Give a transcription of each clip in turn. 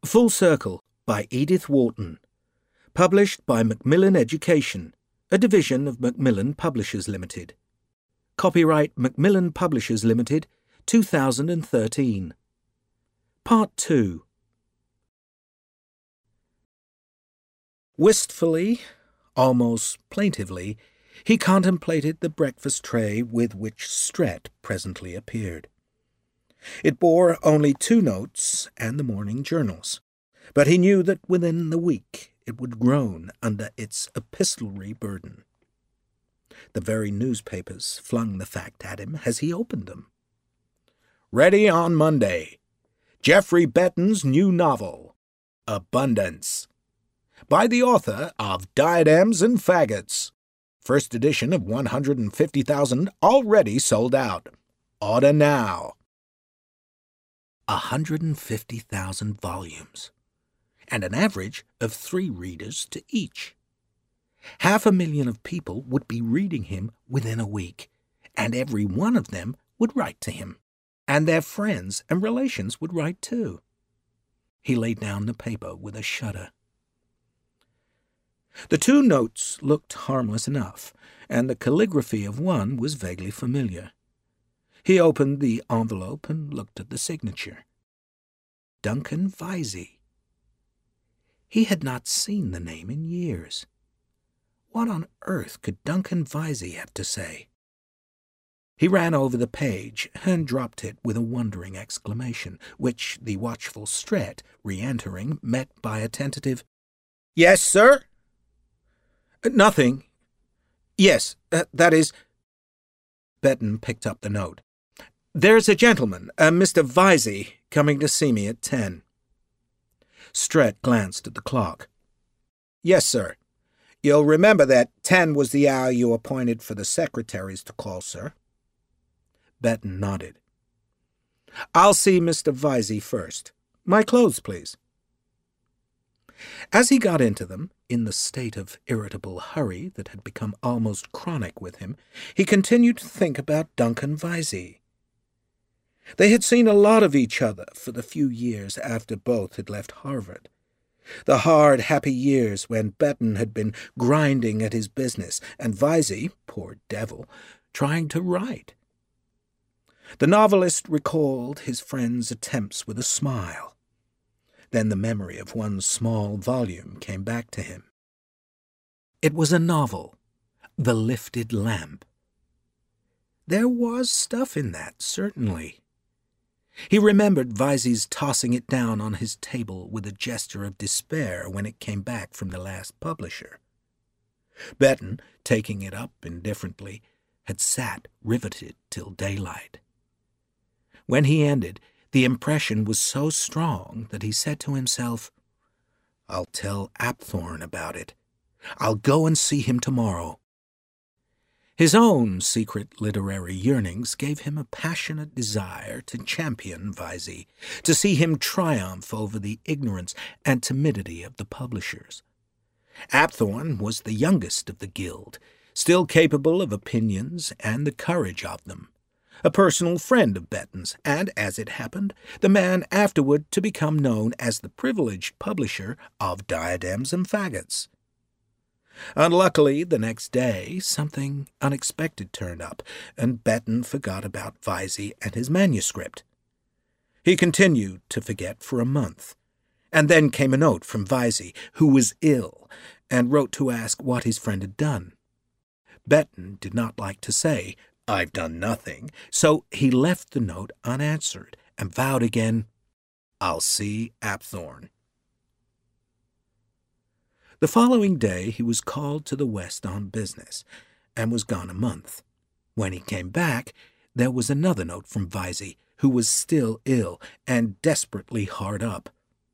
Full Circle by Edith Wharton. Published by Macmillan Education, a division of Macmillan Publishers Limited. Copyright Macmillan Publishers Limited, 2013. Part 2. Wistfully, almost plaintively, he contemplated the breakfast tray with which Stret presently appeared. It bore only 2 notes and the morning journals, but he knew that within the week it would groan under its epistolary burden. The very newspapers flung the fact at him as he opened them. Ready on Monday. Geoffrey Betton's new novel, Abundance, by the author of Diadems and Faggots. First edition of 150,000 already sold out. Order now. 150,000 volumes, and an average of 3 readers to each. 500,000 of people would be reading him within a week, and every one of them would write to him, and their friends and relations would write too. He laid down the paper with a shudder. The 2 notes looked harmless enough, and the calligraphy of one was vaguely familiar. He opened the envelope and looked at the signature. Duncan Vyse. He had not seen the name in years. What on earth could Duncan Vyse have to say? He ran over the page and dropped it with a wondering exclamation, which the watchful Stret, re-entering, met by a tentative, "Yes, sir?" "Nothing. Yes, that is—" Betton picked up the note. "There's a gentleman, Mr. Vyse, coming to see me at 10. Stret glanced at the clock. "Yes, sir. You'll remember that 10 was the hour you appointed for the secretaries to call, sir." Betton nodded. "I'll see Mr. Vyse first. My clothes, please." As he got into them, in the state of irritable hurry that had become almost chronic with him, he continued to think about Duncan Vyse. They had seen a lot of each other for the few years after both had left Harvard. The hard, happy years when Betton had been grinding at his business and Vyse, poor devil, trying to write. The novelist recalled his friend's attempts with a smile. Then the memory of one small volume came back to him. It was a novel, The Lifted Lamp. There was stuff in that, certainly. He remembered Vyse's tossing it down on his table with a gesture of despair when it came back from the last publisher. Betton, taking it up indifferently, had sat riveted till daylight. When he ended, the impression was so strong that he said to himself, "I'll tell Apthorn about it. I'll go and see him tomorrow." His own secret literary yearnings gave him a passionate desire to champion Vyse, to see him triumph over the ignorance and timidity of the publishers. Apthorn was the youngest of the guild, still capable of opinions and the courage of them, a personal friend of Betton's, and, as it happened, the man afterward to become known as the privileged publisher of Diadems and Faggots. Unluckily, the next day, something unexpected turned up, and Betton forgot about Vyse and his manuscript. He continued to forget for a month, and then came a note from Vyse, who was ill, and wrote to ask what his friend had done. Betton did not like to say, "I've done nothing," so he left the note unanswered and vowed again, "I'll see Apthorn." The following day he was called to the West on business, and was gone a month. When he came back, there was another note from Vyse, who was still ill and desperately hard up.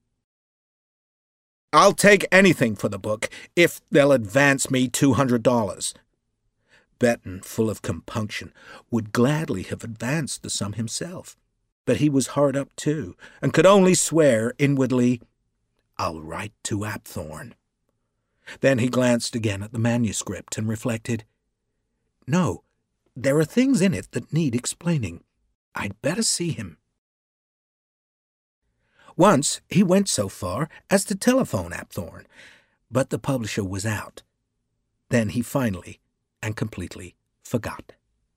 "I'll take anything for the book, if they'll advance me $200. Betton, full of compunction, would gladly have advanced the sum himself, but he was hard up too, and could only swear inwardly, "I'll write to Apthorn." Then he glanced again at the manuscript and reflected, "No, there are things in it that need explaining. I'd better see him." Once he went so far as to telephone Apthorn, but the publisher was out. Then he finally and completely forgot.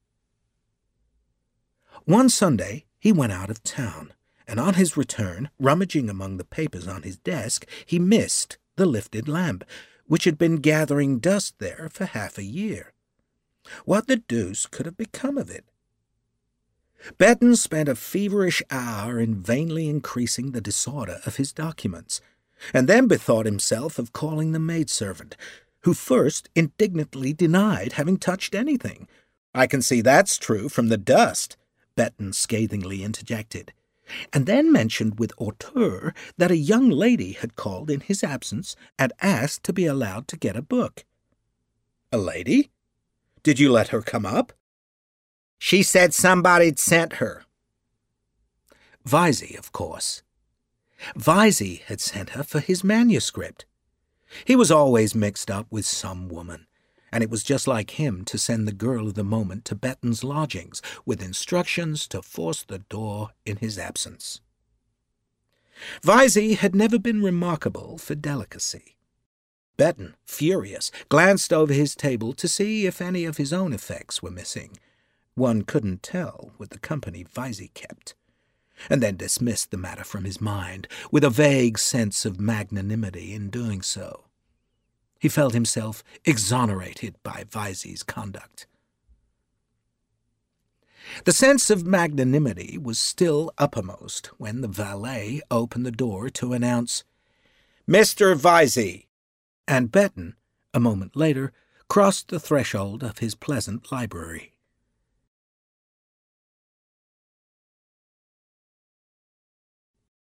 One Sunday he went out of town, and on his return, rummaging among the papers on his desk, he missed the lifted lamp, which had been gathering dust there for half a year. What the deuce could have become of it? Betton spent a feverish hour in vainly increasing the disorder of his documents, and then bethought himself of calling the maidservant, who first indignantly denied having touched anything. "I can see that's true from the dust," Betton scathingly interjected, and then mentioned with hauteur that a young lady had called in his absence and asked to be allowed to get a book. "A lady? Did you let her come up?" "She said somebody'd sent her." Visey, of course. Visey had sent her for his manuscript. He was always mixed up with some woman, and it was just like him to send the girl of the moment to Betton's lodgings with instructions to force the door in his absence. Visey had never been remarkable for delicacy. Betton, furious, glanced over his table to see if any of his own effects were missing. One couldn't tell with the company Visey kept, and then dismissed the matter from his mind with a vague sense of magnanimity in doing so. He felt himself exonerated by Visey's conduct. The sense of magnanimity was still uppermost when the valet opened the door to announce, "Mr. Visey," and Betton, a moment later, crossed the threshold of his pleasant library.